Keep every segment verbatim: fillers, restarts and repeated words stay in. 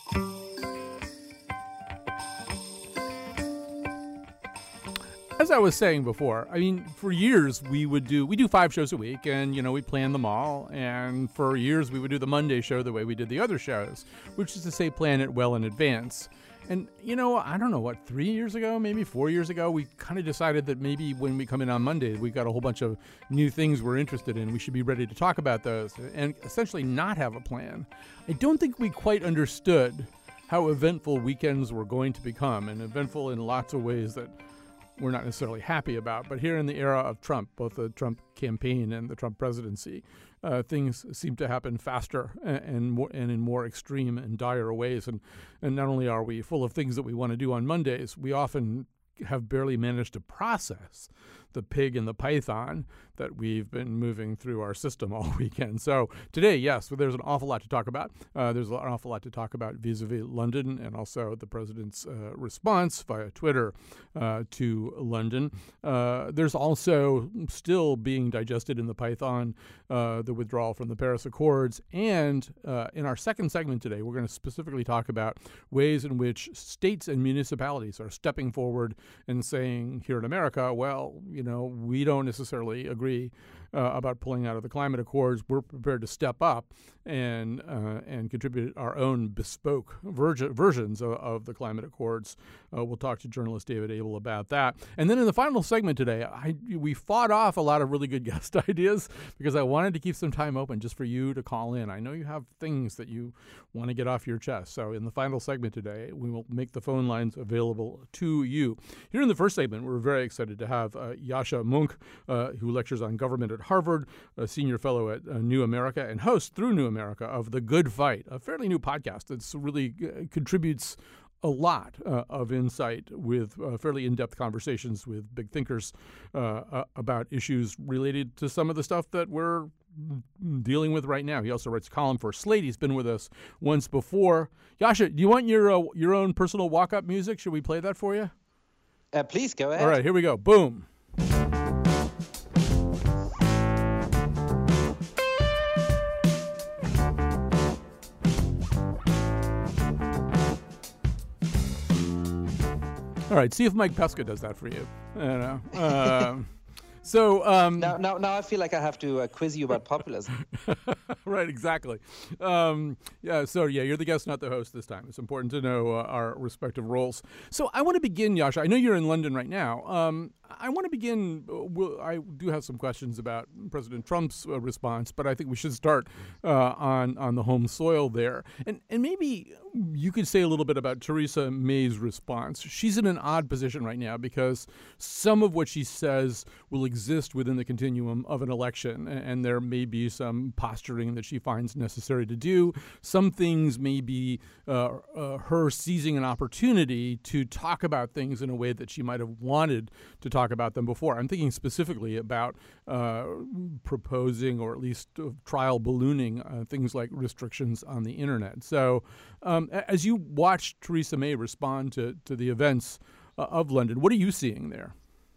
As I was saying before, I mean, for years we would do, we do five shows a week and, you know, we plan them all. And for years we would do the Monday show the way we did the other shows, which is to say plan it well in advance. And, you know, I don't know, what, three years ago, maybe four years ago, we kind of decided that maybe when we come in on Monday, we got a whole bunch of new things we're interested in. We should be ready to talk about those and essentially not have a plan. I don't think we quite understood how eventful weekends were going to become, and eventful in lots of ways that we're not necessarily happy about. But here in the era of Trump, both the Trump campaign and the Trump presidency, uh, things seem to happen faster and, and more and in more extreme and dire ways. And, and not only are we full of things that we want to do on Mondays, we often have barely managed to process the pig and the python that we've been moving through our system all weekend. So today, yes, there's an awful lot to talk about. Uh, there's an awful lot to talk about vis-a-vis London and also the president's uh, response via Twitter uh, to London. Uh, there's also still being digested in the python uh, the withdrawal from the Paris Accords. And uh, in our second segment today, we're going to specifically talk about ways in which states and municipalities are stepping forward and saying here in America, well, you know, we don't necessarily agree uh, about pulling out of the climate accords. We're prepared to step up and uh, and contribute our own bespoke verge- versions of, of the climate accords. Uh, we'll talk to journalist David Abel about that. And then in the final segment today, I, we fought off a lot of really good guest ideas because I wanted to keep some time open just for you to call in. I know you have things that you want to get off your chest. So in the final segment today, we will make the phone lines available to you. Here in the first segment, we're very excited to have uh, Yascha Mounk, uh, who lectures on government at Harvard, a senior fellow at uh, New America, and host through New America of The Good Fight, a fairly new podcast that really uh, contributes a lot uh, of insight with uh, fairly in-depth conversations with big thinkers uh, uh, about issues related to some of the stuff that we're dealing with right now. He also writes a column for Slate. He's been with us once before. Yascha, do you want your uh, your own personal walk-up music? Should we play that for you? Uh, please go ahead. All right, here we go. Boom. All right, see if Mike Pesca does that for you. I don't know. Um, so um, now, now, now I feel like I have to uh, quiz you about populism. Right, exactly. Um, yeah, so yeah, you're the guest, not the host this time. It's important to know uh, our respective roles. So I want to begin, Yascha. I know you're in London right now. Um, I want to begin. Uh, we'll, I do have some questions about President Trump's uh, response, but I think we should start uh, on on the home soil there, and and maybe you could say a little bit about Theresa May's response. She's in an odd position right now because some of what she says will exist within the continuum of an election, and, and there may be some posturing that she finds necessary to do. Some things may be uh, uh, her seizing an opportunity to talk about things in a way that she might have wanted to talk about them before. I'm thinking specifically about uh, proposing or at least uh, trial ballooning uh, things like restrictions on the internet. So um, as you watch Theresa May respond to, to the events uh, of London, what are you seeing there?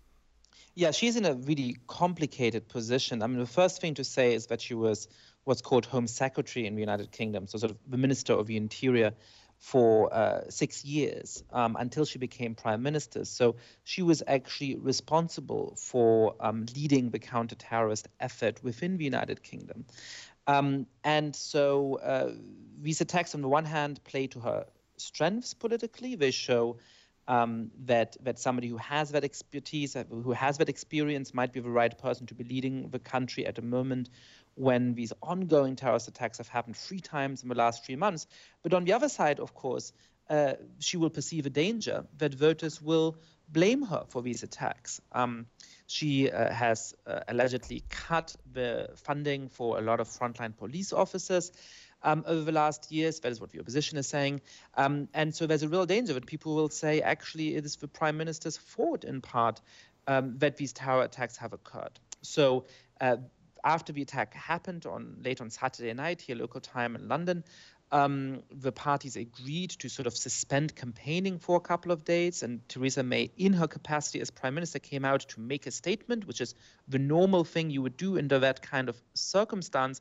Yeah, she's in a really complicated position. I mean, the first thing to say is that she was what's called Home Secretary in the United Kingdom, so sort of the Minister of the Interior for uh, six years um, until she became Prime Minister. So she was actually responsible for um, leading the counter-terrorist effort within the United Kingdom. Um, and so uh, these attacks, on the one hand, play to her strengths politically. They show Um, that that somebody who has that expertise, who has that experience, might be the right person to be leading the country at a moment when these ongoing terrorist attacks have happened three times in the last three months. But on the other side, of course, uh, she will perceive a danger that voters will blame her for these attacks. Um, she uh, has uh, allegedly cut the funding for a lot of frontline police officers Um, over the last years. That is what the opposition is saying. Um, and so there's a real danger that people will say, actually, it is the Prime Minister's fault, in part, um, that these terror attacks have occurred. So uh, after the attack happened on late on Saturday night, here local time in London, um, the parties agreed to sort of suspend campaigning for a couple of days. And Theresa May, in her capacity as Prime Minister, came out to make a statement, which is the normal thing you would do under that kind of circumstance.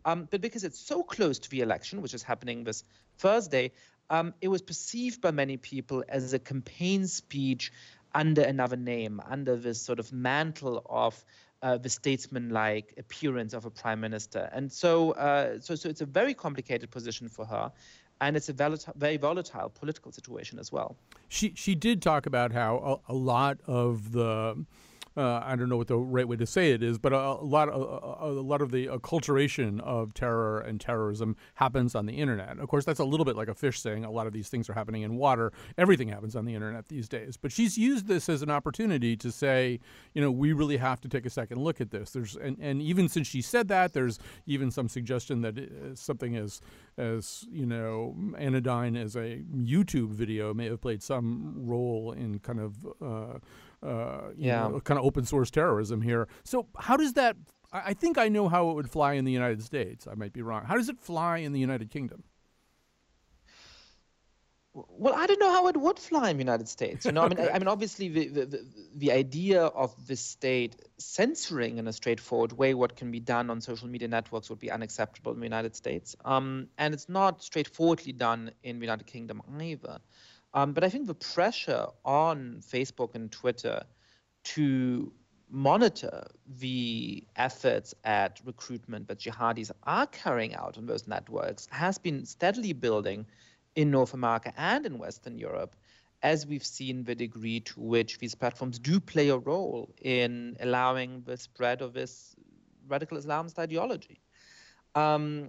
Um, but because it's so close to the election, which is happening this Thursday, um, it was perceived by many people as a campaign speech under another name, under this sort of mantle of uh, the statesman-like appearance of a prime minister. And so, uh, so, so it's a very complicated position for her. And it's a volatile, very volatile political situation as well. She she did talk about how a, a lot of the uh, I don't know what the right way to say it is, but a, a lot a, a lot of the acculturation of terror and terrorism happens on the internet. Of course, that's a little bit like a fish saying a lot of these things are happening in water. Everything happens on the internet these days. But she's used this as an opportunity to say, you know, we really have to take a second look at this. There's and, and even since she said that, there's even some suggestion that something as as you know anodyne as a YouTube video may have played some role in kind of uh, uh, you yeah. know, kind of open source terrorism here. So how does that? I think I know how it would fly in the United States. I might be wrong. How does it fly in the United Kingdom? Well, I don't know how it would fly in the United States. You know, okay. I mean, I, I mean, obviously, the, the the idea of the state censoring in a straightforward way what can be done on social media networks would be unacceptable in the United States. Um, and it's not straightforwardly done in the United Kingdom either. Um, but I think the pressure on Facebook and Twitter to monitor the efforts at recruitment that jihadis are carrying out on those networks has been steadily building in North America and in Western Europe, as we've seen the degree to which these platforms do play a role in allowing the spread of this radical Islamist ideology. Um,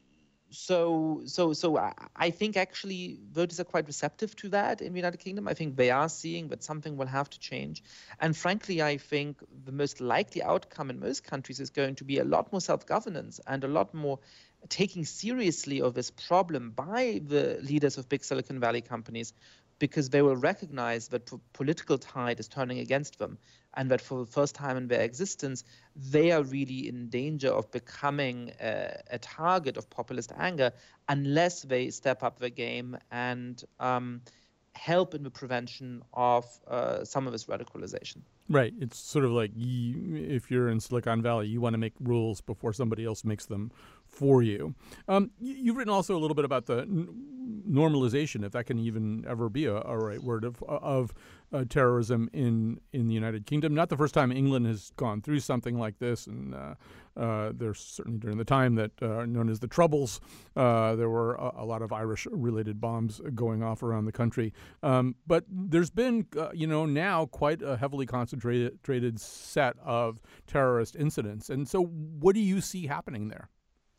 so, so, so I, I think actually voters are quite receptive to that in the United Kingdom. I think they are seeing that something will have to change. And frankly, I think the most likely outcome in most countries is going to be a lot more self-governance and a lot more taking seriously of this problem by the leaders of big Silicon Valley companies, because they will recognize that the political tide is turning against them and that for the first time in their existence, they are really in danger of becoming a, a target of populist anger unless they step up their game and um, help in the prevention of uh, some of this radicalization. Right. It's sort of like you, if you're in Silicon Valley, you want to make rules before somebody else makes them for you. Um, you've written also a little bit about the n- normalization, if that can even ever be a, a right word, of of uh, terrorism in, in the United Kingdom. Not the first time England has gone through something like this, and uh, uh, there's certainly during the time that uh, known as the Troubles, uh, there were a, a lot of Irish-related bombs going off around the country. Um, but there's been, uh, you know, now quite a heavily concentrated set of terrorist incidents. And so what do you see happening there?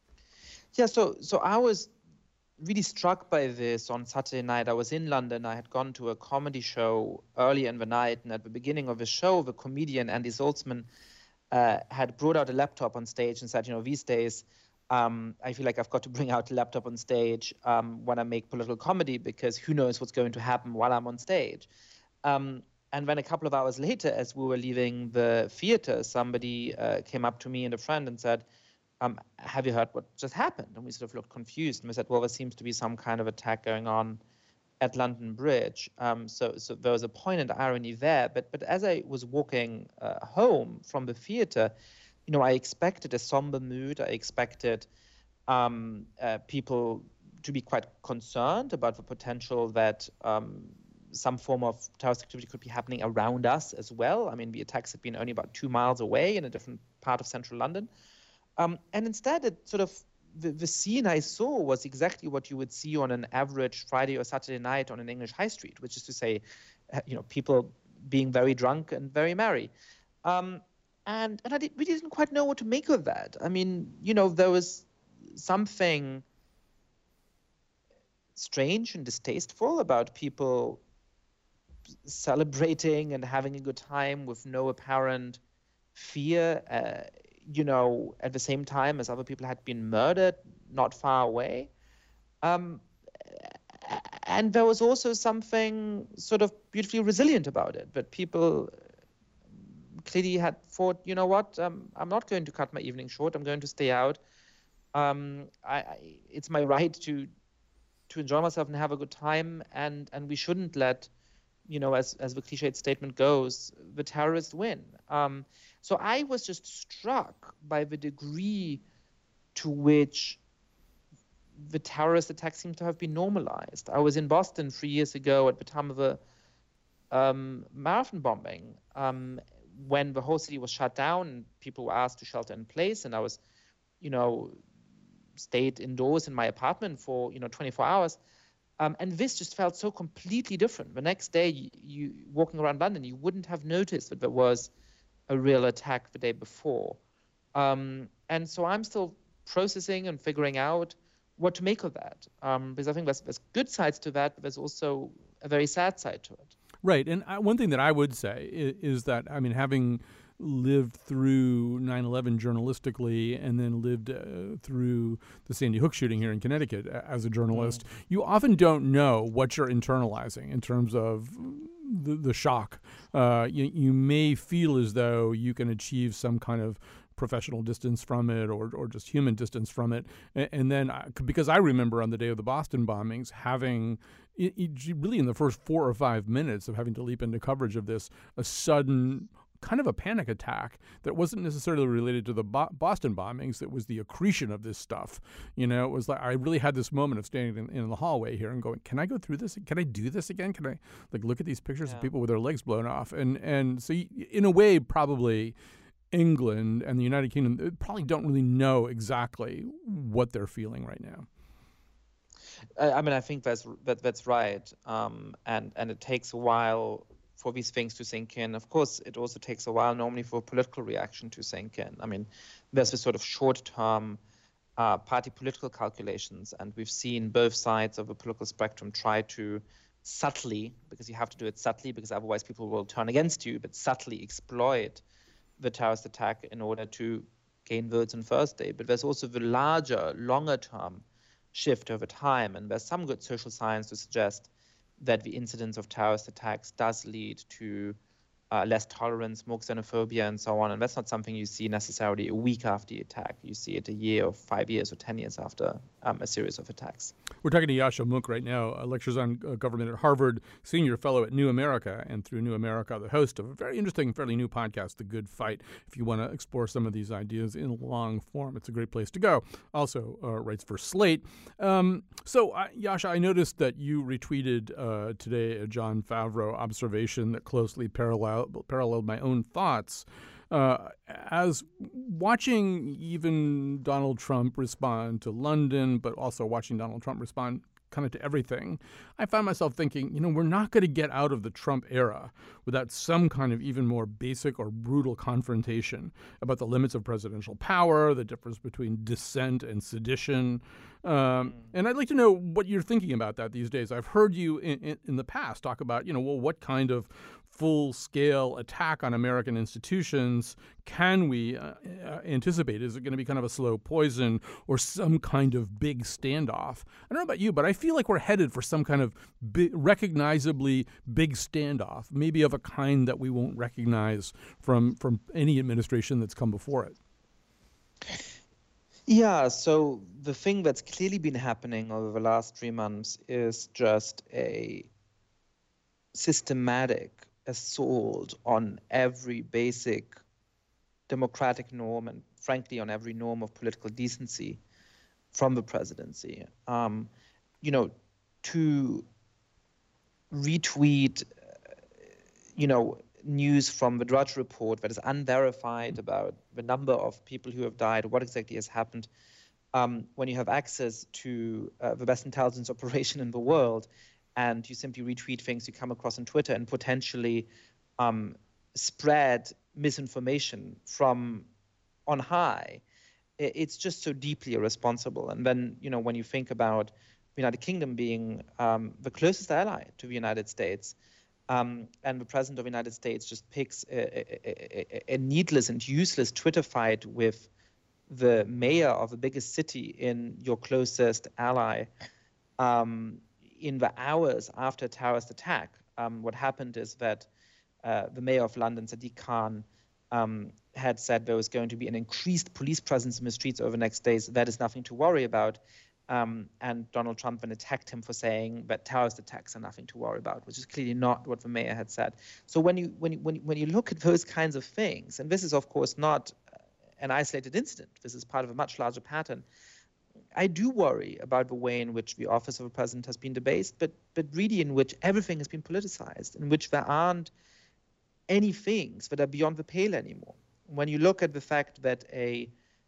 Yeah, so so I was really struck by this on Saturday night. I was in London. I had gone to a comedy show early in the night, and at the beginning of the show, the comedian Andy Zaltzman uh, had brought out a laptop on stage and said, you know, these days, um, I feel like I've got to bring out a laptop on stage um, when I make political comedy, because who knows what's going to happen while I'm on stage. Um, and then a couple of hours later, as we were leaving the theater, somebody uh, came up to me and a friend and said, Um, have you heard what just happened? And we sort of looked confused. And we said, well, there seems to be some kind of attack going on at London Bridge. Um, so, so there was a poignant irony there. But, but as I was walking uh, home from the theater, you know, I expected a somber mood. I expected um, uh, people to be quite concerned about the potential that um, some form of terrorist activity could be happening around us as well. I mean, the attacks had been only about two miles away in a different part of central London. Um, and instead, it sort of the, the scene I saw was exactly what you would see on an average Friday or Saturday night on an English high street, which is to say, you know, people being very drunk and very merry. Um, and and I did, really didn't quite know what to make of that. I mean, you know, there was something strange and distasteful about people celebrating and having a good time with no apparent fear. Uh, you know, at the same time as other people had been murdered not far away. Um, and there was also something sort of beautifully resilient about it, that people clearly had thought, you know what, um, I'm not going to cut my evening short, I'm going to stay out. Um, I, I, it's my right to to enjoy myself and have a good time, and, and we shouldn't let, you know, as, as the cliched statement goes, the terrorists win. Um, So I was just struck by the degree to which the terrorist attacks seem to have been normalized. I was in Boston three years ago at the time of a um, marathon bombing um, when the whole city was shut down and people were asked to shelter in place. And I was, you know, stayed indoors in my apartment for, you know, twenty-four hours. Um, and this just felt so completely different. The next day, you, you walking around London, you wouldn't have noticed that there was a real attack the day before. Um, and so I'm still processing and figuring out what to make of that, um, because I think there's, there's good sides to that, but there's also a very sad side to it. Right. And I, one thing that I would say is, is that, I mean, having lived through nine eleven journalistically and then lived uh, through the Sandy Hook shooting here in Connecticut as a journalist, mm. you often don't know what you're internalizing in terms of the, the shock. Uh, you, you may feel as though you can achieve some kind of professional distance from it or or just human distance from it. And, and then I, because I remember on the day of the Boston bombings having it, it really in the first four or five minutes of having to leap into coverage of this, a sudden kind of a panic attack that wasn't necessarily related to the Bo- Boston bombings. It was the accretion of this stuff. You know, it was like I really had this moment of standing in, in the hallway here and going, can I go through this? Can I do this again? Can I like look at these pictures yeah. of people with their legs blown off? And, and so you, in a way, probably England and the United Kingdom probably don't really know exactly what they're feeling right now. I mean, I think that's that, that's right, um, and and it takes a while for these things to sink in. Of course, it also takes a while normally for a political reaction to sink in. I mean, there's this sort of short-term uh, party political calculations, and we've seen both sides of the political spectrum try to subtly, because you have to do it subtly, because otherwise people will turn against you, but subtly exploit the terrorist attack in order to gain votes on Thursday. But there's also the larger, longer-term shift over time, and there's some good social science to suggest that the incidence of terrorist attacks does lead to uh, less tolerance, more xenophobia, and so on. And that's not something you see necessarily a week after the attack. You see it a year or five years or ten years after um, a series of attacks. We're talking to Yascha Mounk right now, uh, lectures on uh, government at Harvard, senior fellow at New America, and through New America, the host of a very interesting, fairly new podcast, The Good Fight. If you want to explore some of these ideas in long form, it's a great place to go. Also uh, writes for Slate. Um, so, uh, Yascha, I noticed that you retweeted uh, today a Jon Favreau observation that closely parallel paralleled my own thoughts. Uh, as watching even Donald Trump respond to London, but also watching Donald Trump respond kind of to everything, I found myself thinking, you know, we're not going to get out of the Trump era without some kind of even more basic or brutal confrontation about the limits of presidential power, the difference between dissent and sedition. Um, and I'd like to know what you're thinking about that these days. I've heard you in, in, in the past talk about, you know, well, what kind of full-scale attack on American institutions can we uh, anticipate? Is it going to be kind of a slow poison or some kind of big standoff? I don't know about you, but I feel like we're headed for some kind of big, recognizably big standoff, maybe of a kind that we won't recognize from, from any administration that's come before it. Yeah, so the thing that's clearly been happening over the last three months is just a systematic assault on every basic democratic norm and, frankly, on every norm of political decency from the presidency. Um, you know, to retweet, you know, news from the Drudge Report that is unverified about the number of people who have died, what exactly has happened, um, when you have access to uh, the best intelligence operation in the world, and you simply retweet things you come across on Twitter and potentially um, spread misinformation from on high, it's just so deeply irresponsible. And then, you know, when you think about the United Kingdom being um, the closest ally to the United States, um, and the President of the United States just picks a, a, a, a needless and useless Twitter fight with the mayor of the biggest city in your closest ally, um, in the hours after a terrorist attack, um, what happened is that uh, the mayor of London, Sadiq Khan, um, had said there was going to be an increased police presence in the streets over the next days. That is nothing to worry about. Um, and Donald Trump then attacked him for saying that terrorist attacks are nothing to worry about, which is clearly not what the mayor had said. So when you when you, when you, when you look at those kinds of things, and this is of course not an isolated incident. This is part of a much larger pattern. I do worry about the way in which the office of a president has been debased, but but really in which everything has been politicized, in which there aren't any things that are beyond the pale anymore. When you look at the fact that a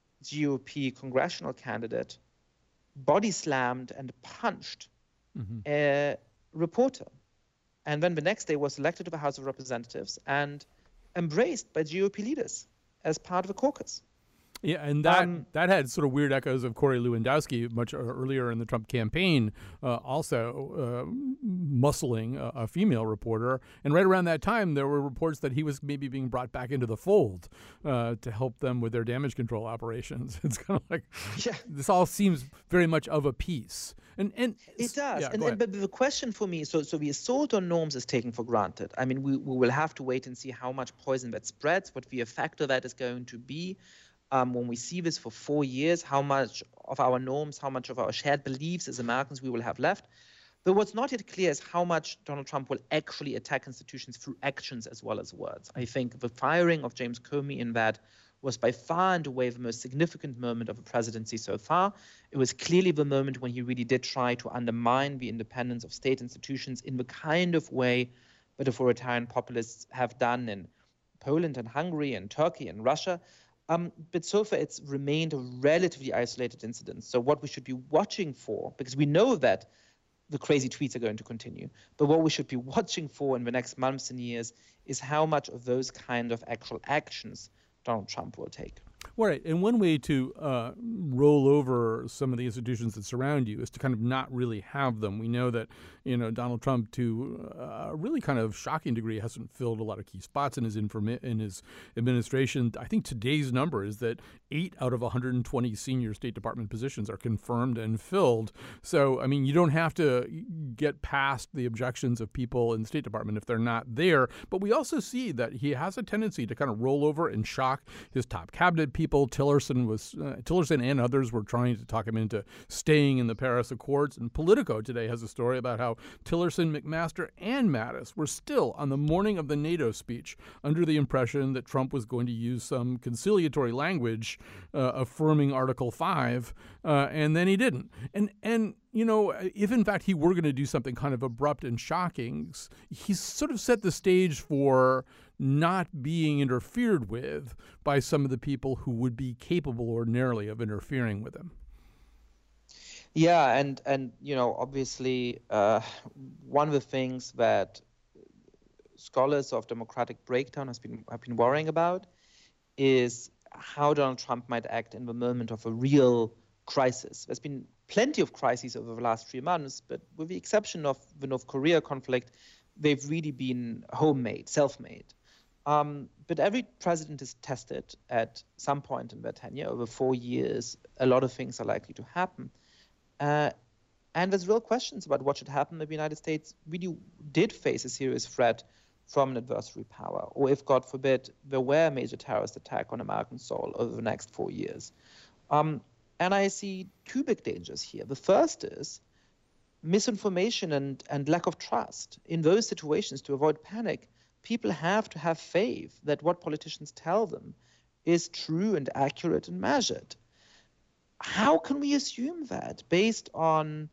G O P congressional candidate body slammed and punched mm-hmm. a reporter, and then the next day was elected to the House of Representatives and embraced by G O P leaders as part of a caucus. Yeah, and that Um, that had sort of weird echoes of Corey Lewandowski much earlier in the Trump campaign, uh, also uh, muscling a, a female reporter. And right around that time, there were reports that he was maybe being brought back into the fold uh, to help them with their damage control operations. It's kind of like, yeah. this all seems very much of a piece. And, and It does. Yeah, and, and But the question for me, so, so the assault on norms is taken for granted. I mean, we, we will have to wait and see how much poison that spreads, what the effect of that is going to be. Um, when we see this for four years, how much of our norms, how much of our shared beliefs as Americans we will have left. But what's not yet clear is how much Donald Trump will actually attack institutions through actions as well as words. I think the firing of James Comey in that was by far and away the most significant moment of the presidency so far. It was clearly the moment when he really did try to undermine the independence of state institutions in the kind of way that authoritarian populists have done in Poland and Hungary and Turkey and Russia. Um, but so far, it's remained a relatively isolated incident. So what we should be watching for, because we know that the crazy tweets are going to continue, but what we should be watching for in the next months and years is how much of those kind of actual actions Donald Trump will take. Well, right. And one way to uh, roll over some of the institutions that surround you is to kind of not really have them. We know that, you know, Donald Trump, to a really kind of shocking degree, hasn't filled a lot of key spots in his informa- in his administration. I think today's number is that eight out of one hundred twenty senior State Department positions are confirmed and filled. So, I mean, you don't have to get past the objections of people in the State Department if they're not there. But we also see that he has a tendency to kind of roll over and shock his top cabinet people. Tillerson was uh, Tillerson and others were trying to talk him into staying in the Paris Accords. And Politico today has a story about how Tillerson, McMaster, and Mattis were still on the morning of the NATO speech under the impression that Trump was going to use some conciliatory language uh, affirming Article five, uh, and then he didn't. And and you know, if in fact he were going to do something kind of abrupt and shocking, he's sort of set the stage for not being interfered with by some of the people who would be capable ordinarily of interfering with him. Yeah, and and you know, obviously, uh, one of the things that scholars of democratic breakdown has been have been worrying about is how Donald Trump might act in the moment of a real crisis. There's been plenty of crises over the last three months, but with the exception of the North Korea conflict, they've really been homemade, self-made. Um, but every president is tested at some point in their tenure. Over four years, a lot of things are likely to happen. Uh, and there's real questions about what should happen if the United States really did face a serious threat from an adversary power, or if, God forbid, there were a major terrorist attack on American soil over the next four years. Um, and I see two big dangers here. The first is misinformation and, and lack of trust. In those situations, to avoid panic, people have to have faith that what politicians tell them is true and accurate and measured. How can we assume that based on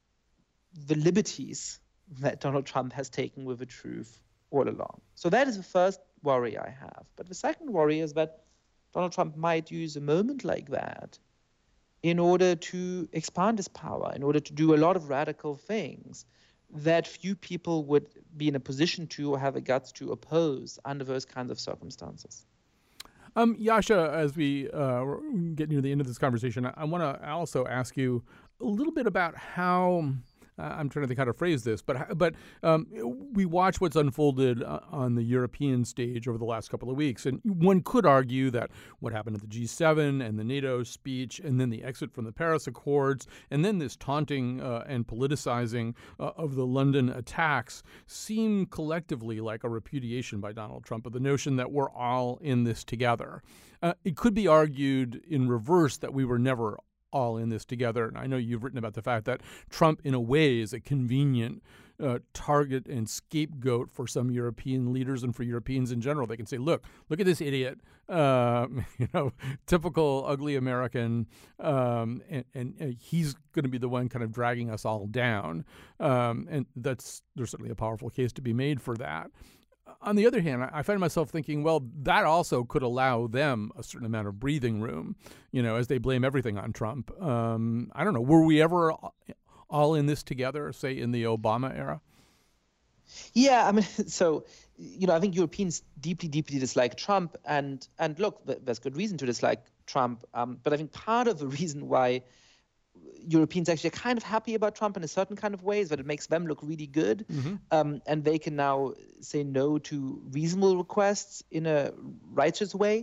the liberties that Donald Trump has taken with the truth all along? So that is the first worry I have. But the second worry is that Donald Trump might use a moment like that in order to expand his power, in order to do a lot of radical things that few people would be in a position to or have the guts to oppose under those kinds of circumstances. Um, Yascha, as we uh, get near the end of this conversation, I, I want to also ask you a little bit about how Uh, I'm trying to think how to phrase this, but but um, we watch what's unfolded uh, on the European stage over the last couple of weeks, and one could argue that what happened at the G seven and the NATO speech, and then the exit from the Paris Accords, and then this taunting uh, and politicizing uh, of the London attacks seem collectively like a repudiation by Donald Trump of the notion that we're all in this together. Uh, it could be argued in reverse that we were never all in this together. And I know you've written about the fact that Trump, in a way, is a convenient uh, target and scapegoat for some European leaders and for Europeans in general. They can say, look, look at this idiot, uh, you know, typical ugly American, um, and, and, and he's going to be the one kind of dragging us all down. Um, and that's there's certainly a powerful case to be made for that. On the other hand, I find myself thinking, well, that also could allow them a certain amount of breathing room, you know, as they blame everything on Trump. Um, I don't know. Were we ever all in this together, say, in the Obama era? Yeah, I mean, so, you know, I think Europeans deeply, deeply dislike Trump. And, and look, there's good reason to dislike Trump. Um, but I think part of the reason why Europeans actually are kind of happy about Trump in a certain kind of way is that it makes them look really good. Mm-hmm. Um, and they can now say no to reasonable requests in a righteous way,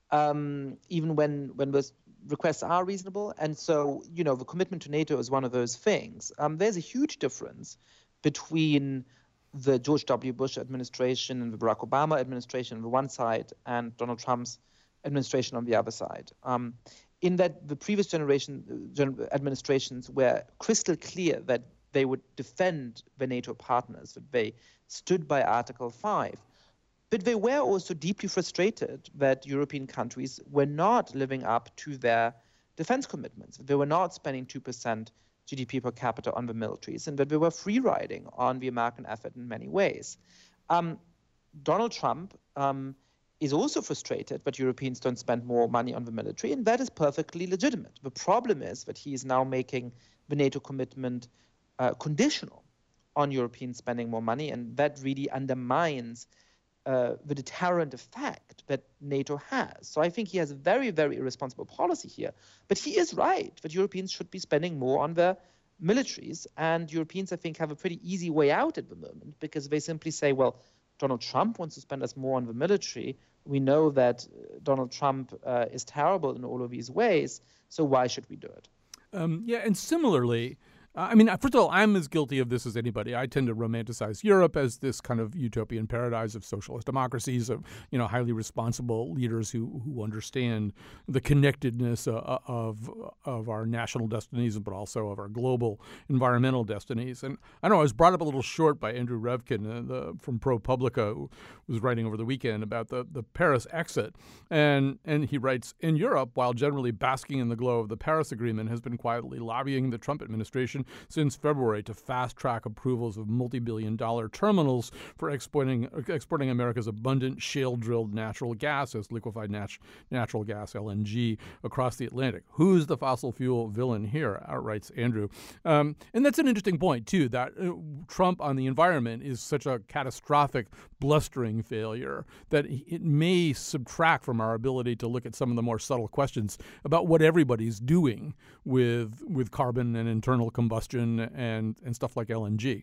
um, even when, when those requests are reasonable. And so, you know, the commitment to NATO is one of those things. Um, there's a huge difference between the George W. Bush administration and the Barack Obama administration on the one side and Donald Trump's administration on the other side. Um, in that the previous generation uh, administrations were crystal clear that they would defend the NATO partners, that they stood by Article five. But they were also deeply frustrated that European countries were not living up to their defense commitments. They were not spending two percent G D P per capita on the militaries, and that they were free-riding on the American effort in many ways. Um, Donald Trump um, is also frustrated that Europeans don't spend more money on the military, and that is perfectly legitimate. The problem is that he is now making the NATO commitment uh, conditional on Europeans spending more money, and that really undermines uh, the deterrent effect that NATO has. So I think he has a very, very irresponsible policy here. But he is right that Europeans should be spending more on their militaries, and Europeans, I think, have a pretty easy way out at the moment because they simply say, well, Donald Trump wants to spend us more on the military. We know that Donald Trump uh, is terrible in all of these ways, so why should we do it? Um, yeah, and similarly, I mean, first of all, I'm as guilty of this as anybody. I tend to romanticize Europe as this kind of utopian paradise of socialist democracies, of, you know, highly responsible leaders who, who understand the connectedness uh, of of our national destinies, but also of our global environmental destinies. And I know I was brought up a little short by Andrew Revkin uh, the, from ProPublica, who was writing over the weekend about the, the Paris exit. And, and he writes, in Europe, while generally basking in the glow of the Paris Agreement, has been quietly lobbying the Trump administration since February to fast-track approvals of multi-billion dollar terminals for exporting exporting America's abundant shale-drilled natural gas as liquefied nat- natural gas, L N G, across the Atlantic. Who's the fossil fuel villain here? Outrights Andrew. Um, and that's an interesting point, too, that uh, Trump on the environment is such a catastrophic, blustering failure that it may subtract from our ability to look at some of the more subtle questions about what everybody's doing with with carbon and internal combustion and, and stuff like L N G.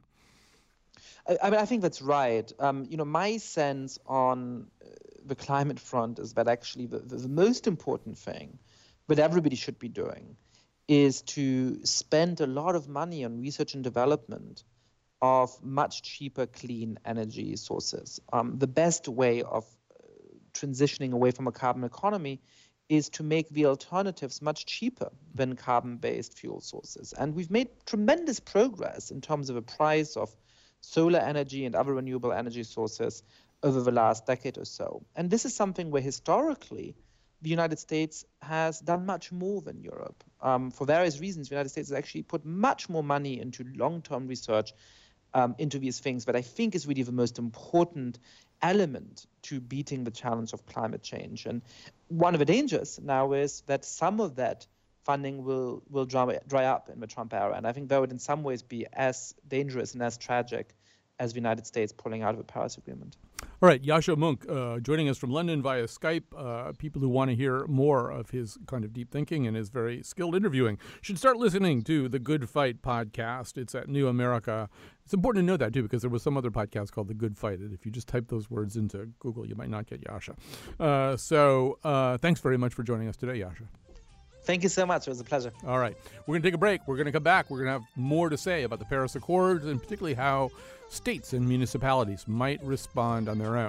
I, I mean, I think that's right. Um, you know, my sense on the climate front is that actually the, the, the most important thing that everybody should be doing is to spend a lot of money on research and development of much cheaper clean energy sources. Um, the best way of transitioning away from a carbon economy is to make the alternatives much cheaper than carbon-based fuel sources. And we've made tremendous progress in terms of the price of solar energy and other renewable energy sources over the last decade or so. And this is something where historically the United States has done much more than Europe. Um, for various reasons, the United States has actually put much more money into long-term research um, into these things that I think is really the most important element to beating the challenge of climate change. And one of the dangers now is that some of that funding will will dry, dry up in the Trump era. And I think that would in some ways be as dangerous and as tragic as the United States pulling out of the Paris Agreement. All right, Yascha Mounk uh, joining us from London via Skype. Uh, people who want to hear more of his kind of deep thinking and his very skilled interviewing should start listening to the Good Fight podcast. It's at New America. It's important to know that, too, because there was some other podcast called The Good Fight. And if you just type those words into Google, you might not get Yascha. Uh, so uh, thanks very much for joining us today, Yascha. Thank you so much. It was a pleasure. All right. We're going to take a break. We're going to come back. We're going to have more to say about the Paris Accords and particularly how states and municipalities might respond on their own.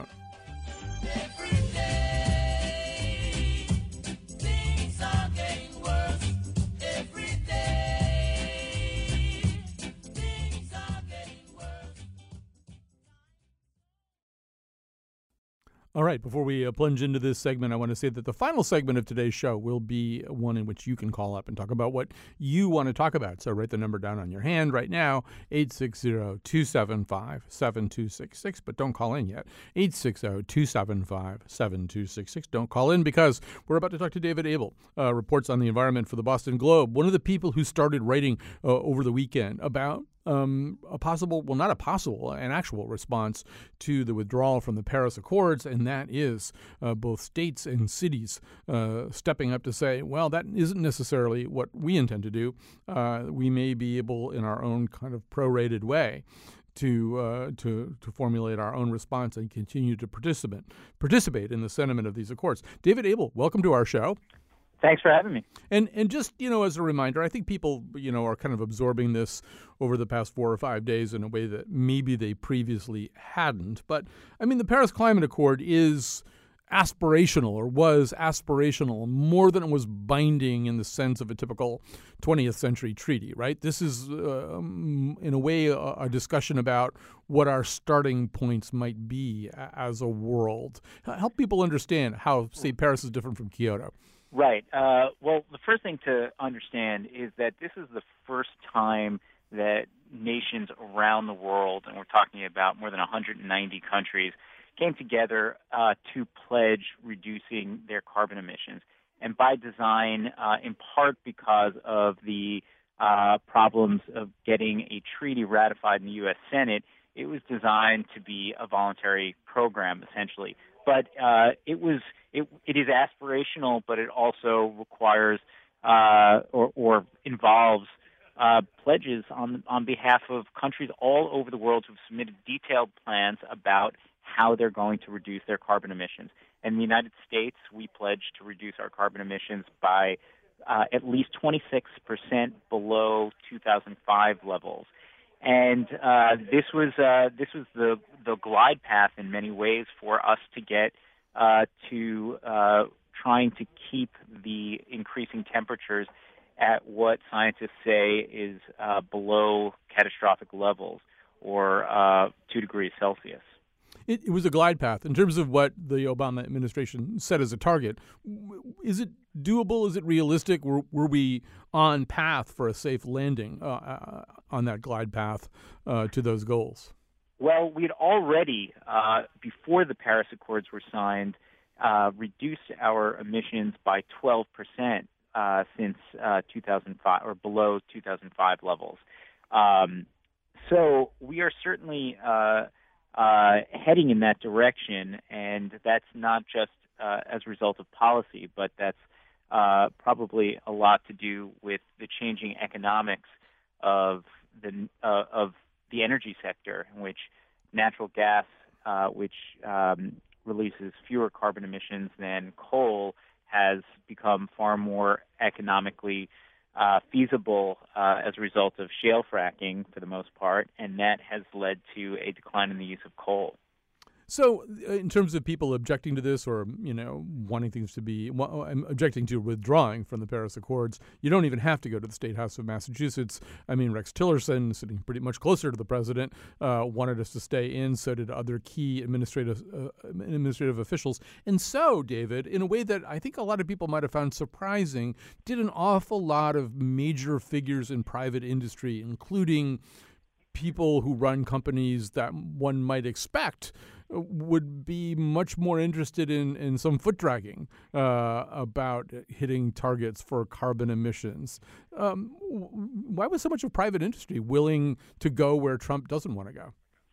All right, before we uh, plunge into this segment, I want to say that the final segment of today's show will be one in which you can call up and talk about what you want to talk about. So write the number down on your hand right now, eight six zero, two seven five, seven two six six, but don't call in yet, eight six zero, two seven five, seven two six six. Don't call in because we're about to talk to David Abel, uh, reports on the environment for the Boston Globe, one of the people who started writing uh, over the weekend about Um, a possible, well, not a possible, an actual response to the withdrawal from the Paris Accords, and that is uh, both states and cities uh, stepping up to say, well, that isn't necessarily what we intend to do. Uh, we may be able, in our own kind of prorated way, to uh, to to formulate our own response and continue to participate participate in the sentiment of these accords. David Abel, welcome to our show. Thanks for having me. And and just, you know, as a reminder, I think people, you know, are kind of absorbing this over the past four or five days in a way that maybe they previously hadn't. But, I mean, the Paris Climate Accord is aspirational, or was aspirational, more than it was binding in the sense of a typical twentieth century treaty, right? This is, uh, in a way, a, a discussion about what our starting points might be as a world. Help people understand how, say, Paris is different from Kyoto. Right. Uh, well, the first thing to understand is that this is the first time that nations around the world, and we're talking about more than one hundred ninety countries, came together uh, to pledge reducing their carbon emissions. And by design, uh, in part because of the uh, problems of getting a treaty ratified in the U S Senate, it was designed to be a voluntary program, essentially. But uh, it was it, it is aspirational, but it also requires uh, or, or involves uh, pledges on on behalf of countries all over the world who've submitted detailed plans about how they're going to reduce their carbon emissions. In the United States, we pledge to reduce our carbon emissions by uh, at least twenty-six percent below two thousand five levels. And uh, this was uh, this was the, the glide path in many ways for us to get uh, to uh, trying to keep the increasing temperatures at what scientists say is uh, below catastrophic levels, or uh, two degrees Celsius. It, it was a glide path. In terms of what the Obama administration set as a target, is it doable? Is it realistic? Were, were we on path for a safe landing uh, uh, on that glide path uh, to those goals? Well, we'd already, uh, before the Paris Accords were signed, uh, reduced our emissions by twelve percent uh, since uh, two thousand five, or below two thousand five levels. Um, so we are certainly Uh, Uh, heading in that direction, and that's not just uh, as a result of policy, but that's uh, probably a lot to do with the changing economics of the uh, of the energy sector, in which natural gas, uh, which um, releases fewer carbon emissions than coal, has become far more economically Uh, feasible uh, as a result of shale fracking for the most part, and that has led to a decline in the use of coal. So, in terms of people objecting to this, or you know, wanting things to be objecting to withdrawing from the Paris Accords, you don't even have to go to the State House of Massachusetts. I mean, Rex Tillerson, sitting pretty much closer to the president, uh, wanted us to stay in. So did other key administrative uh, administrative officials. And so, David, in a way that I think a lot of people might have found surprising, did an awful lot of major figures in private industry, including people who run companies that one might expect would be much more interested in, in some foot dragging uh, about hitting targets for carbon emissions. Um, why was so much of private industry willing to go where Trump doesn't want to go?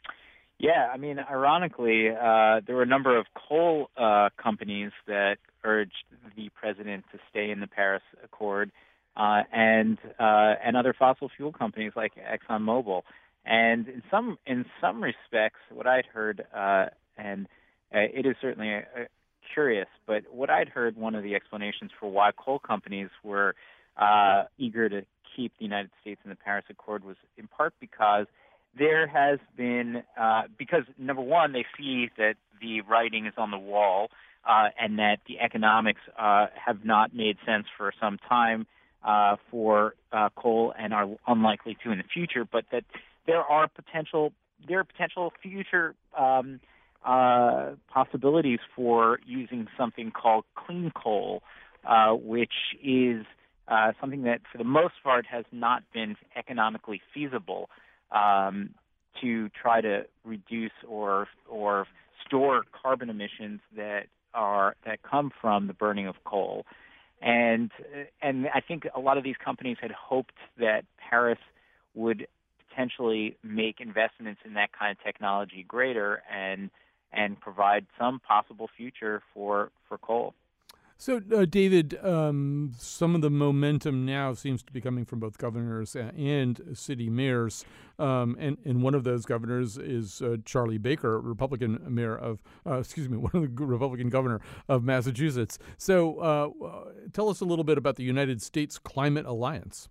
Yeah, I mean, ironically, uh, there were a number of coal uh, companies that urged the president to stay in the Paris Accord, uh, and uh, and other fossil fuel companies like ExxonMobil. And in some in some respects, what I'd heard, uh, and uh, it is certainly a, a curious, but what I'd heard, one of the explanations for why coal companies were uh, eager to keep the United States in the Paris Accord was in part because there has been, uh, because number one, they see that the writing is on the wall, uh, and that the economics uh, have not made sense for some time uh, for uh, coal and are unlikely to in the future, but that there are potential there are potential future um, uh, possibilities for using something called clean coal, uh, which is uh, something that, for the most part, has not been economically feasible um, to try to reduce or or store carbon emissions that are that come from the burning of coal. And and I think a lot of these companies had hoped that Paris would potentially make investments in that kind of technology greater and and provide some possible future for for coal. So, uh, David, um, some of the momentum now seems to be coming from both governors and city mayors, um, and and one of those governors is uh, Charlie Baker, Republican mayor of, uh, excuse me, one of the Republican governor of Massachusetts. So, uh, tell us a little bit about the United States Climate Alliance.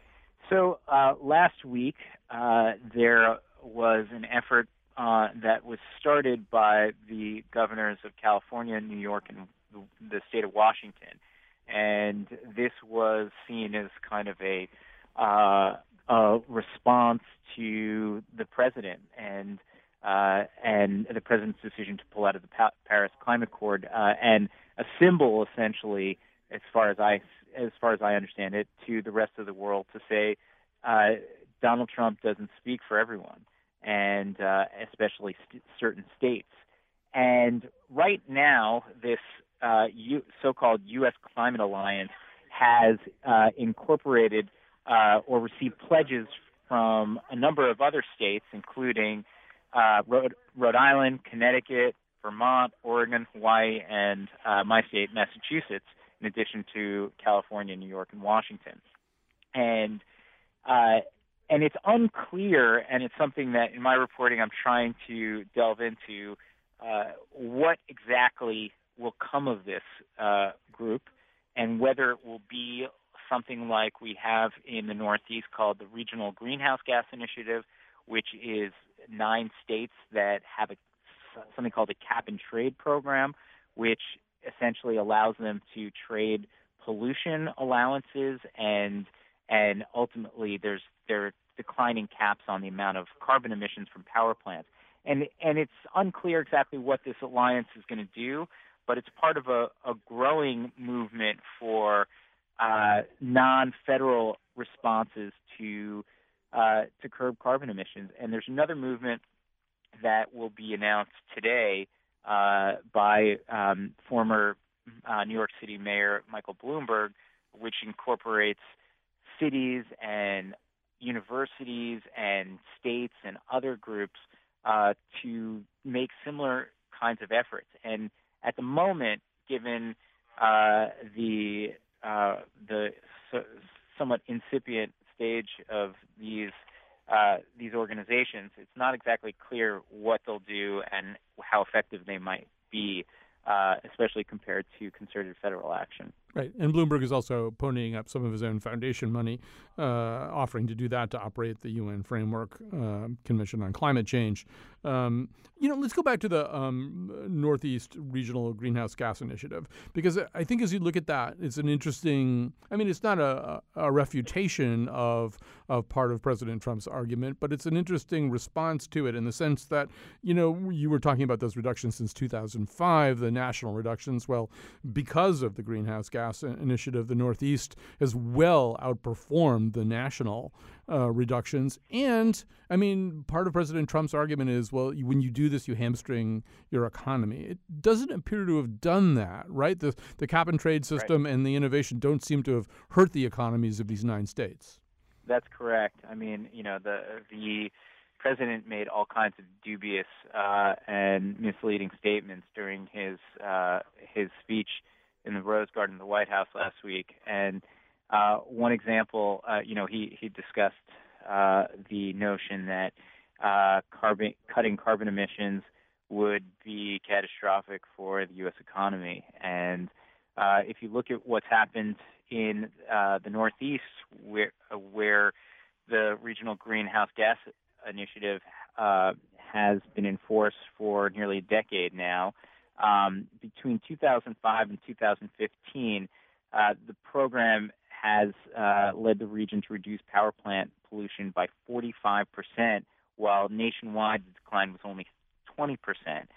So, uh, last week uh, there was an effort uh, that was started by the governors of California, New York, and the state of Washington, and this was seen as kind of a, uh, a response to the president and uh, and the president's decision to pull out of the pa- Paris Climate Accord, uh, and a symbol, essentially, as far as I as far as I understand it, to the rest of the world to say uh, Donald Trump doesn't speak for everyone, and uh, especially st- certain states. And right now, this uh, U- so-called U S Climate Alliance has uh, incorporated uh, or received pledges from a number of other states, including uh, Rhode, Rhode Island, Connecticut, Vermont, Oregon, Hawaii, and uh, my state, Massachusetts, in addition to California, New York, and Washington. And uh, and it's unclear, and it's something that in my reporting I'm trying to delve into, Uh, what exactly will come of this uh, group, and whether it will be something like we have in the Northeast called the Regional Greenhouse Gas Initiative, which is nine states that have a, something called a cap-and-trade program, which essentially allows them to trade pollution allowances, and and ultimately there's there are declining caps on the amount of carbon emissions from power plants. And and it's unclear exactly what this alliance is going to do, but it's part of a, a growing movement for uh, non-federal responses to uh, to curb carbon emissions. And there's another movement that will be announced today uh, by um, former uh, New York City Mayor Michael Bloomberg, which incorporates cities and universities and states and other groups Uh, to make similar kinds of efforts. And at the moment, given uh, the uh, the so, somewhat incipient stage of these uh, these organizations, it's not exactly clear what they'll do and how effective they might be, uh, especially compared to concerted federal action. Right, and Bloomberg is also ponying up some of his own foundation money, uh, offering to do that to operate the U N Framework uh, Convention on Climate Change. Um, you know, let's go back to the um, Northeast Regional Greenhouse Gas Initiative, because I think as you look at that, it's an interesting, I mean, it's not a, a refutation of, of part of President Trump's argument, but it's an interesting response to it in the sense that, you know, you were talking about those reductions since two thousand five, the national reductions. Well, because of the greenhouse gas Gas Initiative, the Northeast has well outperformed the national uh, reductions. And, I mean, part of President Trump's argument is, well, when you do this, you hamstring your economy. It doesn't appear to have done that, right? The, the cap-and-trade system right. and the innovation don't seem to have hurt the economies of these nine states. That's correct. I mean, you know, the the president made all kinds of dubious uh, and misleading statements during his uh, his speech in the Rose Garden of the White House last week. And uh, one example, uh, you know, he, he discussed uh, the notion that uh, carbon, cutting carbon emissions would be catastrophic for the U S economy. And uh, if you look at what's happened in uh, the Northeast, where, where the Regional Greenhouse Gas Initiative uh, has been in force for nearly a decade now, Um, between two thousand five and two thousand fifteen, uh, the program has uh, led the region to reduce power plant pollution by forty-five percent, while nationwide the decline was only twenty percent.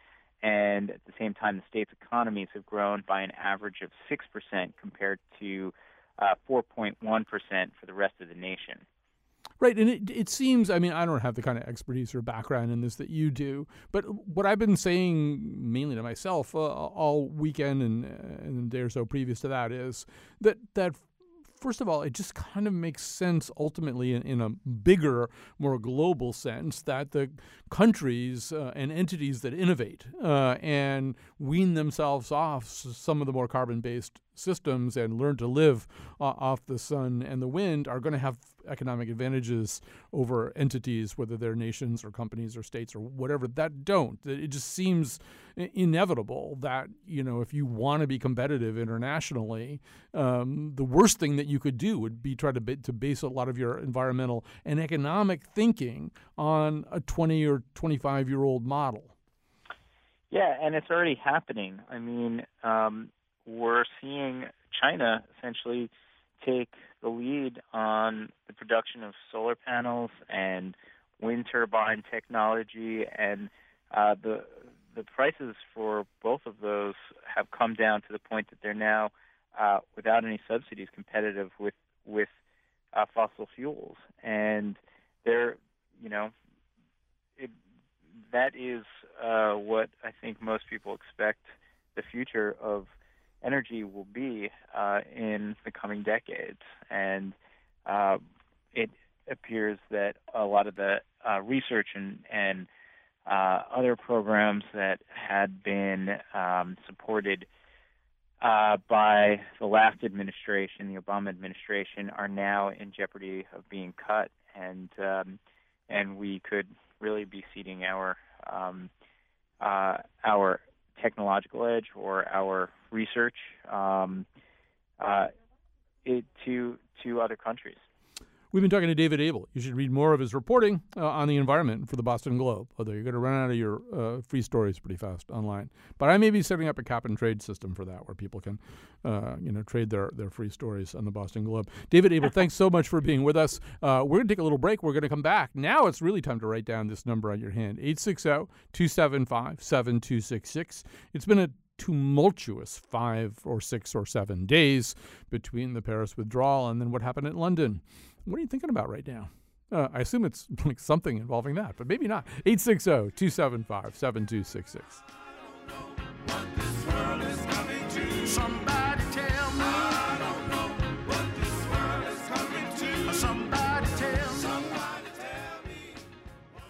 And at the same time, the state's economies have grown by an average of six percent compared to uh, four point one percent for the rest of the nation. Right, and it it seems, I mean, I don't have the kind of expertise or background in this that you do, but what I've been saying mainly to myself uh, all weekend and, and a day or so previous to that is that that first of all, it just kind of makes sense ultimately in, in a bigger, more global sense that the countries uh, and entities that innovate uh, and wean themselves off some of the more carbon-based systems and learn to live uh, off the sun and the wind are going to have economic advantages over entities, whether they're nations or companies or states or whatever, that don't. It just seems inevitable that, you know, if you want to be competitive internationally, um, the worst thing that you could do would be try to, ba- to base a lot of your environmental and economic thinking on a twenty or twenty-five-year-old model. Yeah, and it's already happening. I mean, um, we're seeing China essentially take the lead on the production of solar panels and wind turbine technology, and uh, the the prices for both of those have come down to the point that they're now, uh, without any subsidies, competitive with with uh, fossil fuels, and they're, you know, it, that is uh, what I think most people expect the future of energy will be uh, in the coming decades. And uh, it appears that a lot of the uh, research and, and uh, other programs that had been um, supported uh, by the last administration, the Obama administration, are now in jeopardy of being cut. And um, and we could really be ceding our um, uh, our technological edge or our research um, uh, it, to to other countries. We've been talking to David Abel. You should read more of his reporting uh, on the environment for the Boston Globe, although you're going to run out of your uh, free stories pretty fast online. But I may be setting up a cap and trade system for that, where people can, uh, you know, trade their, their free stories on the Boston Globe. David Abel, thanks so much for being with us. Uh, we're going to take a little break. We're going to come back. Now it's really time to write down this number on your hand, eight six zero, two seven five, seven two six six. It's been a tumultuous five or six or seven days between the Paris withdrawal and then what happened in London. What are you thinking about right now? Uh, I assume it's like something involving that, but maybe not. eight six zero, two seven five, seven two six six. Somebody tell me. I don't know what this world is coming to. Somebody tell me. Somebody tell me what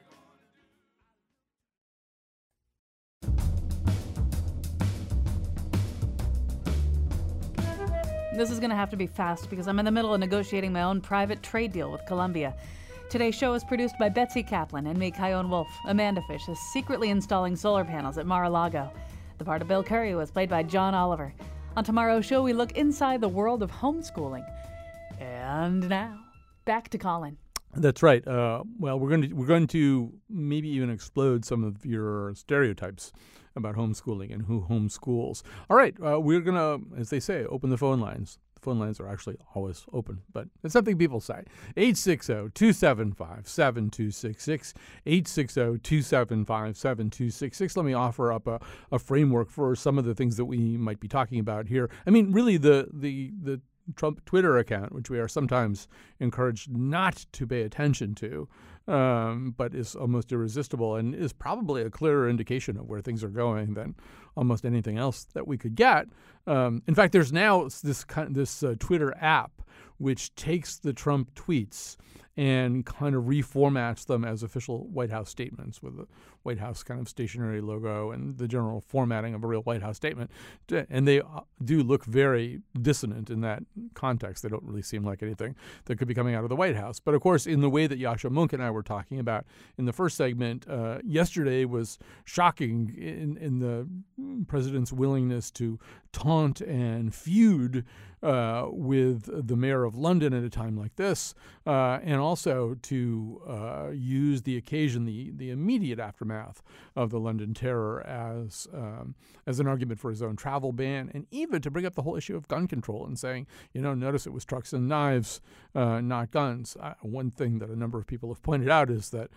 we're gonna do. This is going to have to be fast because I'm in the middle of negotiating my own private trade deal with Colombia. Today's show is produced by Betsy Kaplan and me, Kyone Wolf. Amanda Fish is secretly installing solar panels at Mar-a-Lago. The part of Bill Curry was played by John Oliver. On tomorrow's show, we look inside the world of homeschooling. And now, back to Colin. That's right. Uh, well, we're going to we're going to maybe even explode some of your stereotypes about homeschooling and who homeschools. All right, uh, we're going to, as they say, open the phone lines. The phone lines are actually always open, but it's something people say. eight six zero, two seven five, seven two six six, eight six zero, two seven five, seven two six six. Let me offer up a, a framework for some of the things that we might be talking about here. I mean, really, the the the Trump Twitter account, which we are sometimes encouraged not to pay attention to, um, but is almost irresistible and is probably a clearer indication of where things are going than almost anything else that we could get. Um, in fact, there's now this kind this uh, Twitter app which takes the Trump tweets and kind of reformats them as official White House statements with the White House kind of stationary logo and the general formatting of a real White House statement. And they do look very dissonant in that context. They don't really seem like anything that could be coming out of the White House. But of course, in the way that Yascha Mounk and I were talking about in the first segment, uh, yesterday was shocking in, in the president's willingness to taunt and feud uh, with the mayor of London at a time like this, uh, and also to uh, use the occasion, the, the immediate aftermath of the London terror as um, as an argument for his own travel ban, and even to bring up the whole issue of gun control and saying, you know, notice it was trucks and knives, uh, not guns. Uh, one thing that a number of people have pointed out is that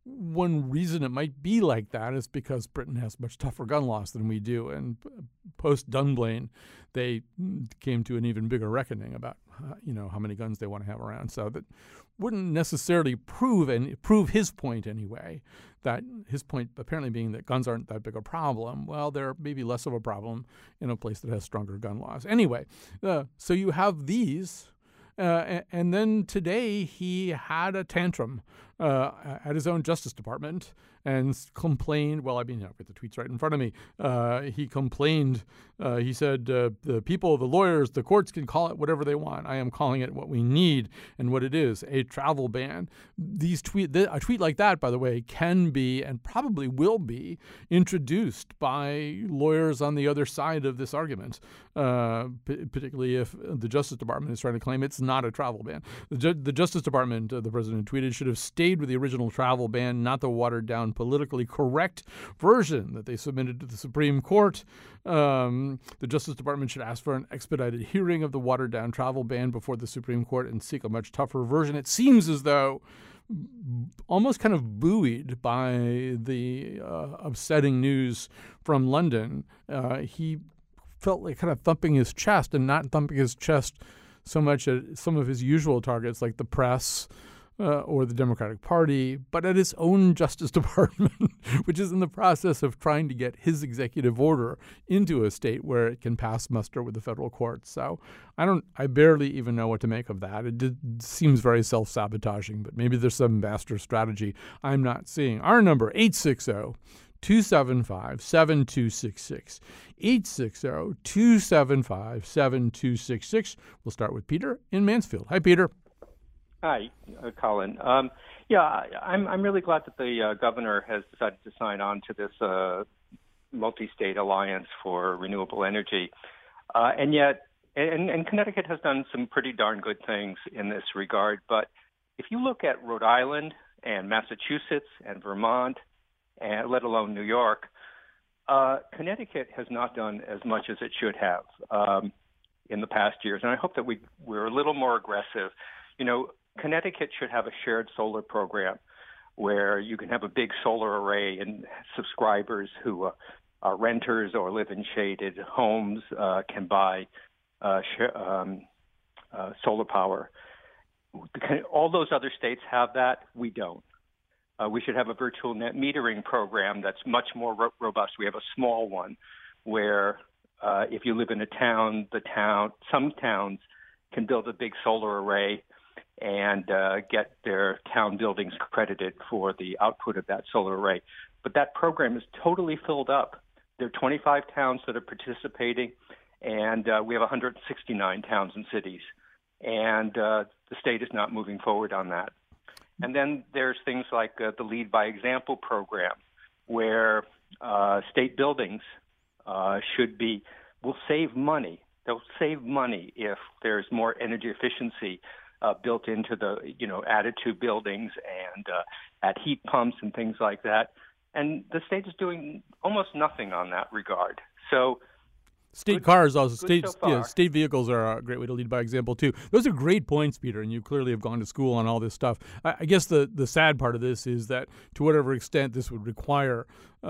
one reason it might be like that is because Britain has much tougher gun laws than we do. And post Dunblane, they came to an even bigger reckoning about, uh, you know, how many guns they want to have around. So that wouldn't necessarily prove and prove his point anyway. That his point apparently being that guns aren't that big a problem. Well, they're maybe less of a problem in a place that has stronger gun laws. Anyway, uh, so you have these. Uh, and then today he had a tantrum uh, at his own Justice Department and complained. Well, I mean, I've got the tweets right in front of me. Uh, he complained. Uh, he said, uh, the people, the lawyers, the courts can call it whatever they want. I am calling it what we need and what it is, a travel ban. These tweet, th- a tweet like that, by the way, can be and probably will be introduced by lawyers on the other side of this argument, uh, p- particularly if the Justice Department is trying to claim it's not a travel ban. The, Ju- the Justice Department, uh, the president tweeted, should have stayed with the original travel ban, not the watered-down, politically correct version that they submitted to the Supreme Court. Um, the Justice Department should ask for an expedited hearing of the watered-down travel ban before the Supreme Court and seek a much tougher version. It seems as though, almost kind of buoyed by the uh, upsetting news from London, uh, he felt like kind of thumping his chest, and not thumping his chest so much at some of his usual targets like the press uh, or the Democratic Party, but at his own Justice Department, which is in the process of trying to get his executive order into a state where it can pass muster with the federal courts. So I don't, I barely even know what to make of that. It did, seems very self-sabotaging, but maybe there's some master strategy I'm not seeing. Our number, eight six zero, two seven five, seven two six six. eight six zero, two seven five, seven two six six. We'll start with Peter in Mansfield. Hi, Peter. Hi, uh, Colin. Um, yeah, I, I'm I'm really glad that the uh, governor has decided to sign on to this uh, multi-state alliance for renewable energy, uh, and yet, and, and Connecticut has done some pretty darn good things in this regard. But if you look at Rhode Island and Massachusetts and Vermont, and let alone New York, uh, Connecticut has not done as much as it should have um, in the past years, and I hope that we we're a little more aggressive. You know, Connecticut should have a shared solar program where you can have a big solar array and subscribers who uh, are renters or live in shaded homes uh, can buy uh, sh- um, uh, solar power. All those other states have that. We don't. Uh, we should have a virtual net metering program that's much more ro- robust. We have a small one where uh, if you live in a town, the town, some towns can build a big solar array and uh, get their town buildings credited for the output of that solar array. But that program is totally filled up. There are twenty-five towns that are participating, and uh, we have one hundred sixty-nine towns and cities. And uh, the state is not moving forward on that. And then there's things like uh, the Lead by Example program, where uh, state buildings uh, should be, will save money. They'll save money if there's more energy efficiency uh, built into the, you know, added to buildings and uh, at heat pumps and things like that. And the state is doing almost nothing on that regard. So State good, cars also, state so yeah, state vehicles are a great way to lead by example, too. Those are great points, Peter, and you clearly have gone to school on all this stuff. I, I guess the, the sad part of this is that to whatever extent this would require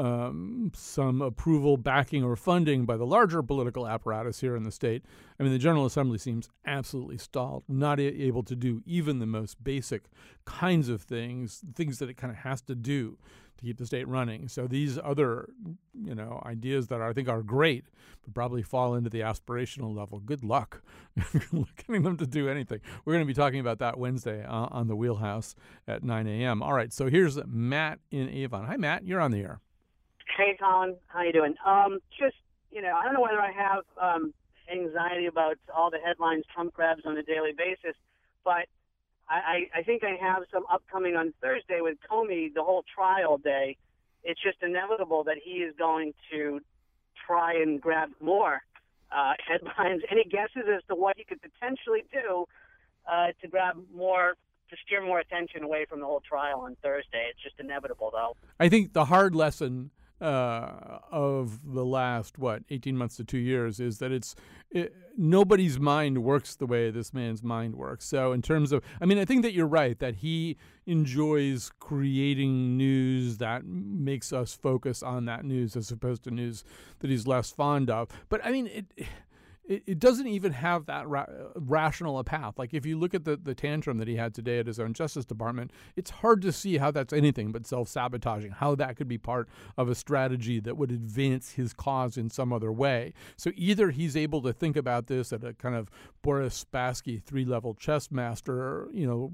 um, some approval, backing, or funding by the larger political apparatus here in the state, I mean, the General Assembly seems absolutely stalled, not a- able to do even the most basic kinds of things, things that it kind of has to do to keep the state running. So these other, you know, ideas that I think are great, but probably fall into the aspirational level. Good luck getting them to do anything. We're going to be talking about that Wednesday uh, on the Wheelhouse at nine a.m. All right, so here's Matt in Avon. Hi, Matt. You're on the air. Hey, Colin. How you doing? Um, just, you know, I don't know whether I have um, anxiety about all the headlines Trump grabs on a daily basis, but I, I think I have some upcoming on Thursday with Comey, the whole trial day. It's just inevitable that he is going to try and grab more uh, headlines. Any guesses as to what he could potentially do uh, to grab more, to steer more attention away from the whole trial on Thursday? It's just inevitable, though. I think the hard lesson uh, of the last, what, eighteen months to two years is that it's it, nobody's mind works the way this man's mind works. So in terms of, I mean, I think that you're right, that he enjoys creating news that makes us focus on that news as opposed to news that he's less fond of. But I mean, it... It, it doesn't even have that ra- rational a path. Like if you look at the, the tantrum that he had today at his own Justice Department, it's hard to see how that's anything but self-sabotaging, how that could be part of a strategy that would advance his cause in some other way. So either he's able to think about this at a kind of Boris Spassky three-level chess master, you know,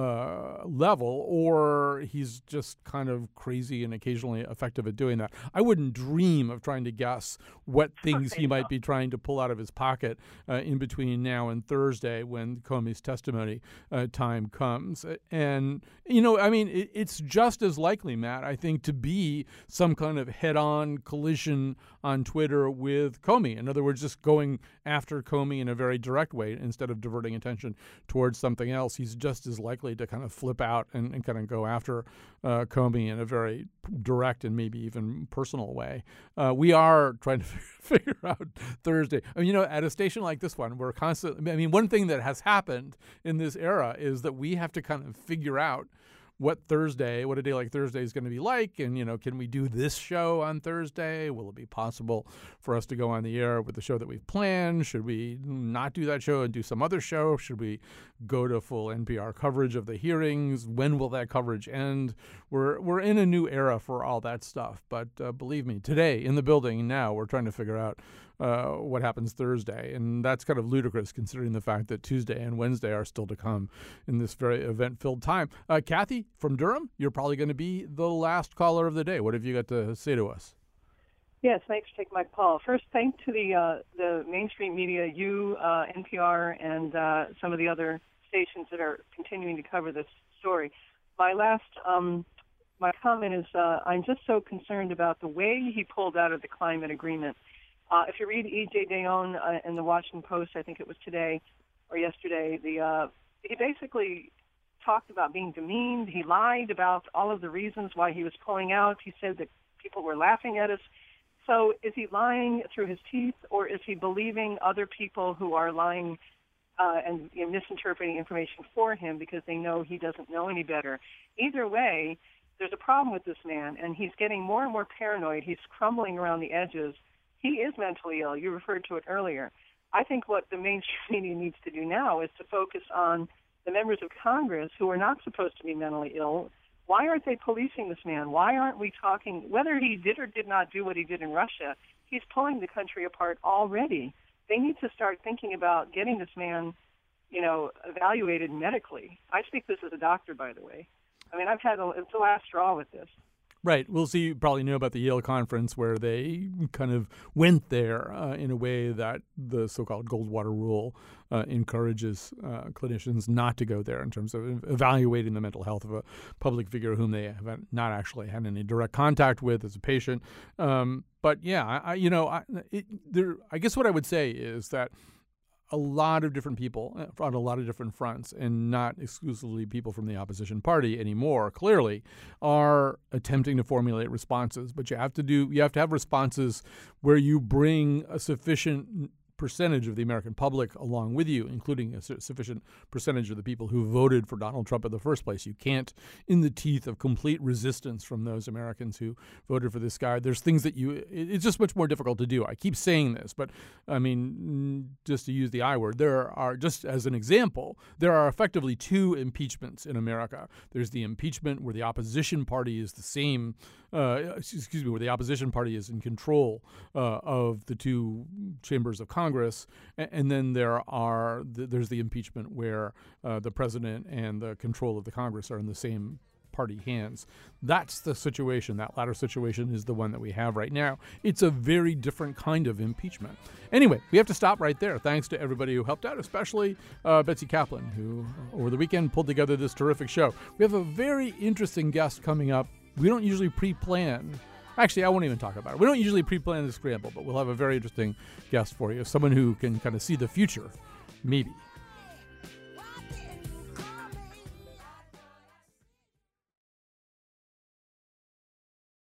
uh, level, or he's just kind of crazy and occasionally effective at doing that. I wouldn't dream of trying to guess what things he might be trying to pull out of his pocket uh, in between now and Thursday when Comey's testimony uh, time comes. And, you know, I mean, it, it's just as likely, Matt, I think, to be some kind of head-on collision on Twitter with Comey. In other words, just going after Comey in a very direct way instead of diverting attention towards something else. He's just as likely to kind of flip out and, and kind of go after uh, Comey in a very direct and maybe even personal way. Uh, we are trying to figure out Thursday. I mean, you know, at a station like this one, we're constantly, I mean, one thing that has happened in this era is that we have to kind of figure out what Thursday, what a day like Thursday is going to be like. And, you know, can we do this show on Thursday? Will it be possible for us to go on the air with the show that we've planned? Should we not do that show and do some other show? Should we go to full N P R coverage of the hearings? When will that coverage end? We're we're in a new era for all that stuff. But uh, believe me, today in the building now, we're trying to figure out uh, what happens Thursday. And that's kind of ludicrous considering the fact that Tuesday and Wednesday are still to come in this very event-filled time. Uh, Kathy from Durham, you're probably going to be the last caller of the day. What have you got to say to us? Yes, thanks for taking my call. First, thanks to the uh, the mainstream media, you, uh, N P R, and uh, some of the other stations that are continuing to cover this story. My last um, my comment is uh, I'm just so concerned about the way he pulled out of the climate agreement. Uh, if you read E J Dionne uh, in the Washington Post, I think it was today or yesterday, the uh, he basically talked about being demeaned. He lied about all of the reasons why he was pulling out. He said that people were laughing at us. So is he lying through his teeth, or is he believing other people who are lying uh, and you know, misinterpreting information for him because they know he doesn't know any better? Either way, there's a problem with this man, and he's getting more and more paranoid. He's crumbling around the edges. He is mentally ill. You referred to it earlier. I think what the mainstream media needs to do now is to focus on the members of Congress who are not supposed to be mentally ill. Why aren't they policing this man? Why aren't we talking, whether he did or did not do what he did in Russia, he's pulling the country apart already. They need to start thinking about getting this man, you know, evaluated medically. I speak this as a doctor, by the way. I mean, I've had a, it's the last straw with this. Right. We'll see. You probably know about the Yale conference where they kind of went there uh, in a way that the so-called Goldwater rule uh, encourages uh, clinicians not to go there in terms of evaluating the mental health of a public figure whom they have not actually had any direct contact with as a patient. Um, but yeah, I, I, you know, I, it, there. I guess what I would say is that a lot of different people on a lot of different fronts, and not exclusively people from the opposition party anymore, clearly, are attempting to formulate responses. But you have to do, you have to have responses where you bring a sufficient percentage of the American public along with you, including a su- sufficient percentage of the people who voted for Donald Trump in the first place. You can't, in the teeth of complete resistance from those Americans who voted for this guy, there's things that you, it, it's just much more difficult to do. I keep saying this, but I mean, just to use the I word, there are, just as an example, there are effectively two impeachments in America. There's the impeachment where the opposition party is the same, uh, excuse me, where the opposition party is in control uh, of the two chambers of Congress. Congress, and then there are there's the impeachment where uh, the president and the control of the Congress are in the same party hands. That's the situation. That latter situation is the one that we have right now. It's a very different kind of impeachment. Anyway, we have to stop right there. Thanks to everybody who helped out, especially uh, Betsy Kaplan, who over the weekend pulled together this terrific show. We have a very interesting guest coming up. We don't usually pre-plan. Actually, I won't even talk about it. We don't usually pre-plan the scramble, but we'll have a very interesting guest for you, someone who can kind of see the future, maybe.